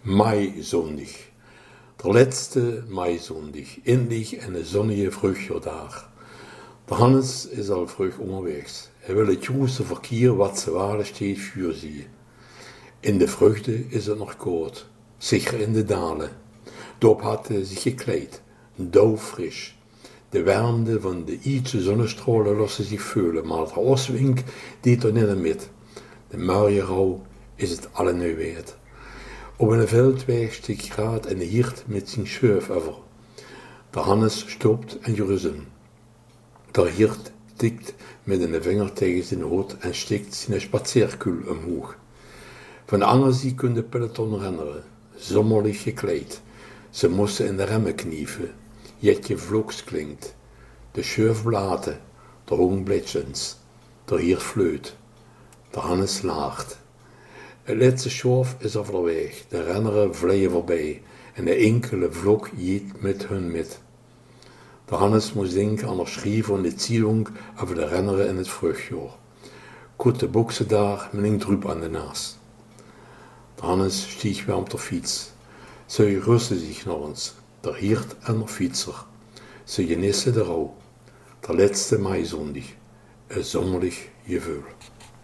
Maizondag. De laatste maizondag. Endlich een zonnige vruchtjaardag. De Hannes is al vroeg onderweg. Hij wil het grootste verkeer wat ze waarde steeds voorzien. In de vruchten is het nog koud. Zeker in de dalen. Daarop had hij zich gekleed. Dauwfrisch. De warmte van de ietsje zonnestralen lossen zich voelen, maar het oostwink deed er niet met. De morgenrouw is het alle nu weet. Op een veldweg steekt graad en de hiert met zijn schurf over. De Hannes stopt en geruzen. De hiert tikt met een vinger tegen zijn hoofd en steekt zijn spatseerkul omhoog. Van de andere zijde kon de peloton rennen, sommerlich gekleed. Ze moesten in de remmen knieven. Jetje vloks klinkt. De schurf blaten, de hogen blitsens. De hiert fleut. De Hannes laagt. Het laatste schorf is over de weg. De renneren vleien voorbij. En de enkele vlok jiet met hun met. De Hannes moest denken aan de schrie van de zielung over de renneren in het vruchtjaar. Korte boksen daar met een drup aan de naast. De Hannes stieg weer op de fiets. Ze rustte zich nog eens. Der hiert en der fietser. Ze genissen de rouw. De laatste maizondag. Een zonderlijk gevoel.